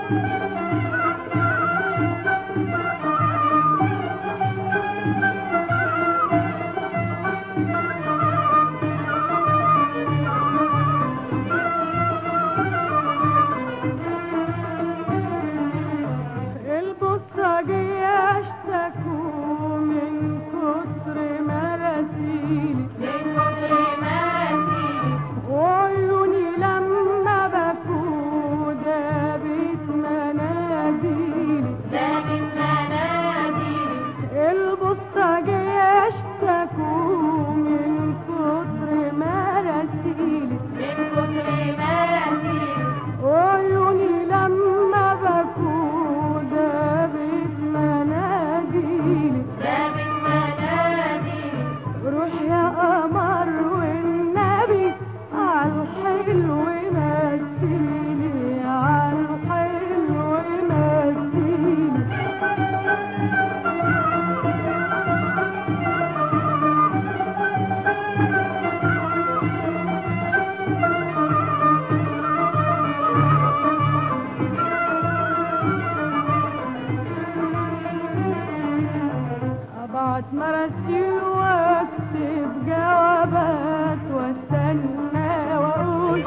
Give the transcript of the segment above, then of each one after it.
مرسي واكتب جوابات واستنى واقول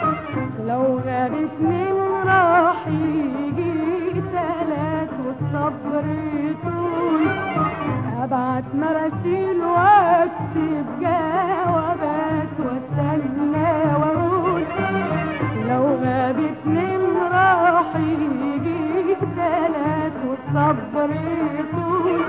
لو غاب اتنين راح يجي تلات والصبر يطول. ابعت مراسيل واكتب جوابات واستنى واقول لو غاب اتنين راح يجي تلات والصبر يطول.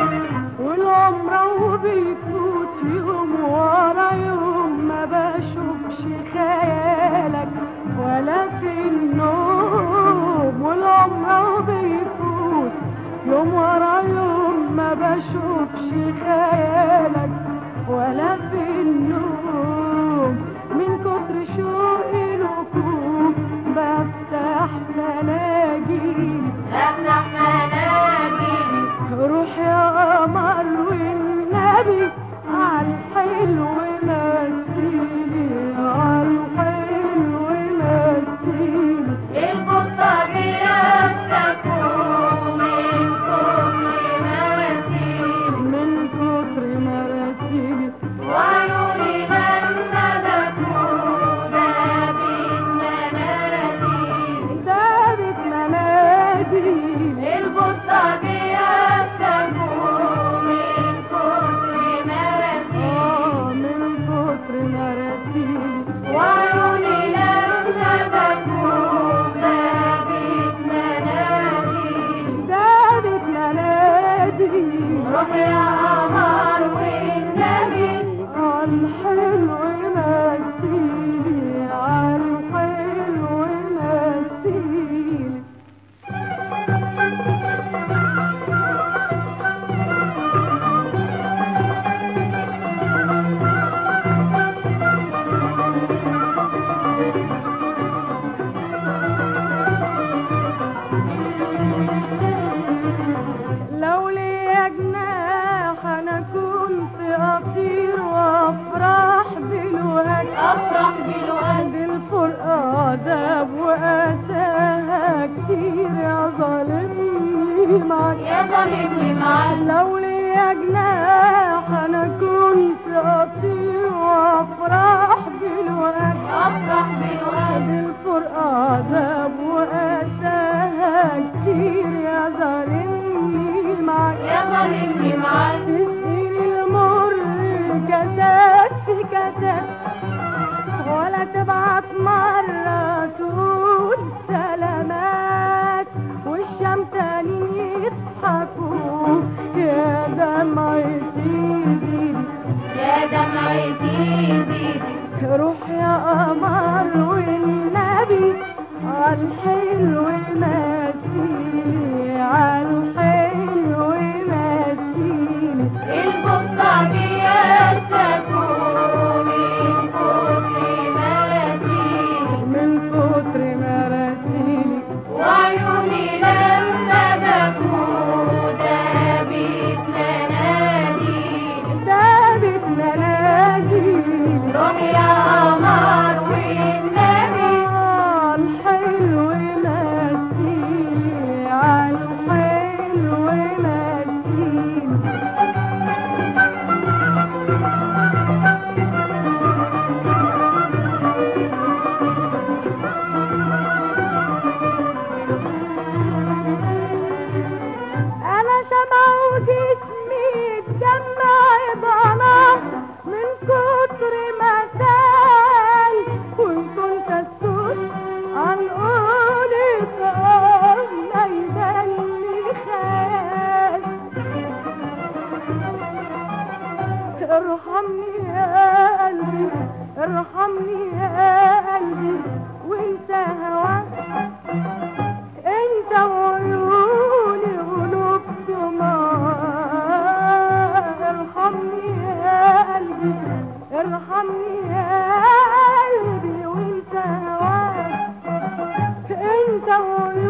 والعمر بيفوت يوم ورا يوم ما بشوفش خيالك ولا في النوم. والعمر بيفوت يوم ورا يوم ما بشوفش خيالك ولا في النوم. من كتر شوقي لكم بفتح مناجيلي روح يا قمر والنبي عالحلو مسيلي عالحلو مسيلي. البطارية بتكون من كتر مراسيلي وعيوني لما بكون دابت مناديل. البطارية روح يا قمر والنبي عالحلو مسيلي عالحلو مسيلي. لو ليا جناح انا كنت اطير وافرح بالوهج بالفرقة عذاب واساها كتير يا ظالمني معاك لو ليا جناح انا كنت اطير وافرح بالوهج بالفرقة عذاب واساها كتير يا ظالمني معاك تسقي المر كاسات في كاسات ولا تبعت مرة تقول سلامات والشمتانين يضحكوا يا دمعتي زيدي روح يا قمر والنبي عالحلو مسيلي عالحلو مسيلي. البطارية تكون من كتر مراسيلي وعيوني لما بكون دابت مناديل. روح يا قمر والنبي عالحلو مسيلي تقول